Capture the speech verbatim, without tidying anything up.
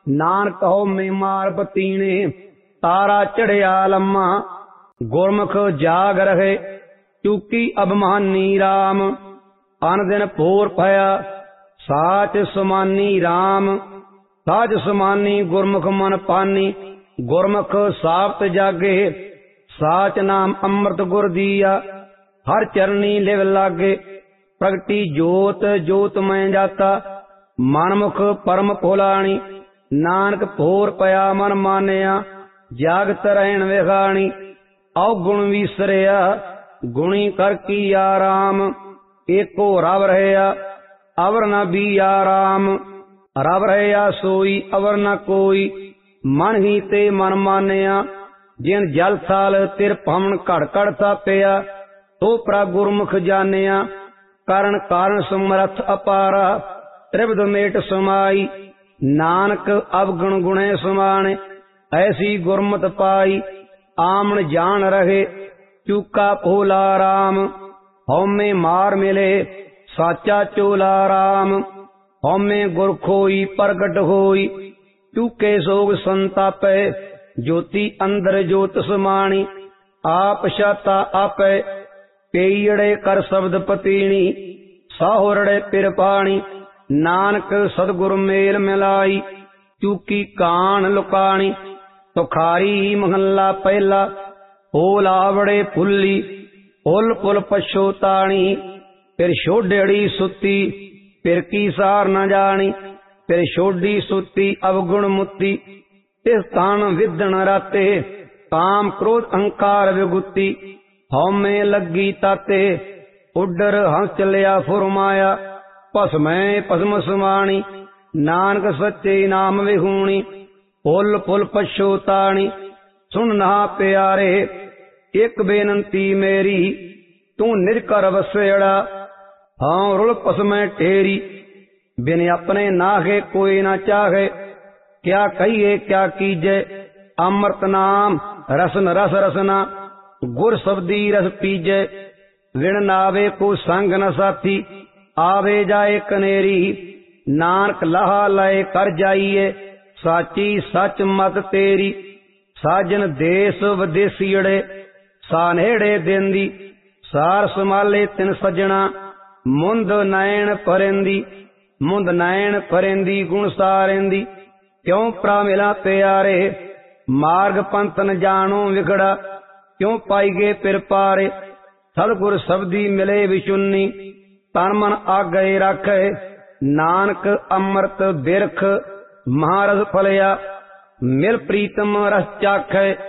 ਨਾਨਕ ਹੋ ਮੈਂ ਮਾਰ ਪਤੀਣੇ ਤਾਰਾ ਚੜਿਆ ਲੰਮਾ। ਗੁਰਮੁਖ ਜਾਗ ਰਹੇ ਚੂਕੀ ਅਭਮਾਨੀ ਰਾਮ। ਅਨ ਦਿਨ ਭੋਰ ਭਇਆ ਸਾਚ ਸਮਾਨੀ ਰਾਮ। ਸਾਚ ਸਮਾਨੀ ਗੁਰਮੁਖ ਮਨ ਪਾਨੀ। ਗੁਰਮੁਖ ਸਾਬਤ ਜਾਗੇ ਸਾਚ ਨਾਮ ਅੰਮ੍ਰਿਤ ਗੁਰ ਦੀਆ। ਹਰ ਚਰਨੀ ਲਿਵ ਲਾਗੇ ਪ੍ਰਗਟੀ ਜੋਤ ਜੋਤ ਮੈਂ ਜਾਤਾ। ਮਨਮੁਖ ਪਰਮ ਭੁਲਾਣੀ ਨਾਨਕ ਭੋਰ ਪਿਆ ਮਨ ਮਾਨਿਆ। ਜਾਗਤ ਰਹਿਣ ਵਿਖਾਣੀ ਔਗੁਣ ਵਿਸਰਿਆ ਗੁਣੀ ਕਰ ਕੀਆ ਰਾਮ। ਏਕੋ ਰਵ ਰਹਿਆ ਅਵਰ ਨ ਬੀਆ ਰਾਮ। ਰਵ ਰਹਿਆ ਸੋਈ ਅਵਰ ਨ ਕੋਈ ਮਨ ਹੀ ਤੇ ਮਨ ਮਾਨਿਆ। ਜਿਨ ਜਲ ਥਲ ਤਿਰ ਭਵਨ ਘੜ ਘੜ ਥਾਪਿਆ ਤੋ ਪ੍ਰਭ ਗੁਰਮੁਖ ਜਾਣਿਆ। ਕਰਨ ਕਾਰਨ ਸਮਰਥ ਅਪਾਰਾ ਤ੍ਰਿਵਧ ਮੇਟ ਸਮਾਈ। ਨਾਨਕ ਅਵਗੁਣ ਗੁਣੇ ਸਮਾਣੇ ਐਸੀ ਗੁਰਮਤਿ ਪਾਈ। ਆਮਣ ਜਾਣ ਰਹੇ ਚੂਕਾ ਭੋਲਾ ਰਾਮ। ਹਉਮੈ ਮਾਰ ਮਿਲੇ ਸਾਚਾ ਚੋਲਾ ਰਾਮ। ਹਉਮੈ ਗੁਰ ਖੋਈ ਪ੍ਰਗਟ ਹੋਈ ਚੂਕੇ ਸੋਗ ਸੰਤਾਪੈ। ਜੋਤੀ ਅੰਦਰ ਜੋਤ ਸਮਾਣੀ ਆਪ ਛਾਤਾ ਆਪੈ। ਪੇਈੜੇ ਕਰ ਸ਼ਬਦ ਪਤੀਣੀ ਸਾਹੁਰੜੇ ਪਿਰ ਪਾਣੀ। ਨਾਨਕ ਸਤਿਗੁਰ ਮੇਲ ਮਿਲਾਈ ਚੂਕੀ ਕਾਣ ਲੁਕਾਣੀ। ਤੁਖਾਰੀ ਮਹੱਲਾ ਪਹਿਲਾ। ਹੋਲ ਆਵੜੇ ਫੁੱਲੀ ਫੁੱਲ ਫੁੱਲ ਪਛੋਤਾਣੀ। ਫਿਰ ਛੋਡੜੀ ਸੁੱਤੀ ਫਿਰ ਕੀ ਸਾਰ ਨ ਜਾਣੀ। ਫਿਰ ਛੋਡੀ ਸੁੱਤੀ ਅਵਗੁਣ ਮੁੱਤੀ ਇਸ ਤਾਣ ਵਿਦਣ ਰਾਤੇ। ਕਾਮ ਕ੍ਰੋਧ ਅਹੰਕਾਰ ਵਿਗੁੱਤੀ ਹਉਮੈ ਲੱਗੀ ਤਾਤੇ। ਉੱਡਰ ਹੰਸ ਚਲਿਆ ਫੁਰਮਾਇਆ ਭਸਮੈ ਭਸਮ ਸਮਾਣੀ। ਨਾਨਕ ਸੱਚੇ ਨਾਮ ਵਿਹੂਣੀ ਫੁੱਲ ਫੁੱਲ ਪਛੋਤਾਣੀ। ਸੁਣ ਨਾ ਪਿਆਰੇ ਇੱਕ ਬੇਨੰਤੀ ਮੇਰੀ ਤੂੰ ਨਿਜ ਘਰ ਵਸੇੜਾ ਹਾਂ ਰੁਲ ਭਸਮੈ ਢੇਰੀ। ਬਿਨ ਆਪਣੇ ਨਾਹੇ ਕੋਈ ਨਾ ਚਾਹੇ ਕਿਆ ਕਹੀਏ ਕਿਆ ਕੀਜੈ। ਅੰਮ੍ਰਿਤ ਨਾਮ ਰਸਨ ਰਸ ਰਸਨਾ ਗੁਰ ਸਬਦੀ ਰਸ ਪੀਜੈ। ਵਿਣ ਨਾਵੇ ਕੋ ਸੰਗ ਨ ਸਾਥੀ ਆਵੇ ਜਾਏ ਕਨੇਰੀ। ਨਾਨਕ ਲਾਹਾ ਲਏ ਕਰ ਜਾਈਏ ਸਾਚੀ ਸੱਚ ਮਤ ਤੇਰੀ। ਸਾਜਨ ਦੇਸ ਵਿਦੇਸੀੜੇ ਸਾਨੇੜੇ ਦੇਂਦੀ। ਸਾਰ ਸੰਭਾਲੇ ਤਿਨ ਸੱਜਣਾ ਮੁੰਦ ਨੈਣ ਪਰੰਦੀ। ਮੁੰਦ ਨੈਣ ਪਰੰਦੀ ਗੁਣ ਸਾਰੰਦੀ ਕਿਉ ਪ੍ਰਾ ਮਿਲਾ ਪਿਆਰੇ। ਮਾਰਗ ਪੰਥ ਨ ਜਾਣੋ ਵਿਗੜਾ ਕਿਉ ਪਾਈਗੇ ਪਿਰ ਪਾਰੇ। ਸਤਿਗੁਰ ਸਬਦੀ ਮਿਲੇ ਵਿਚੁੰਨੀ ਤਨ ਮਨ ਆਗੇ ਰੱਖੇ। ਨਾਨਕ ਅੰਮ੍ਰਿਤ ਬਿਰਖ ਮਹਾਰਸ ਫਲਿਆ ਮਿਲ ਪ੍ਰੀਤਮ ਰਸ ਚਾਖੈ।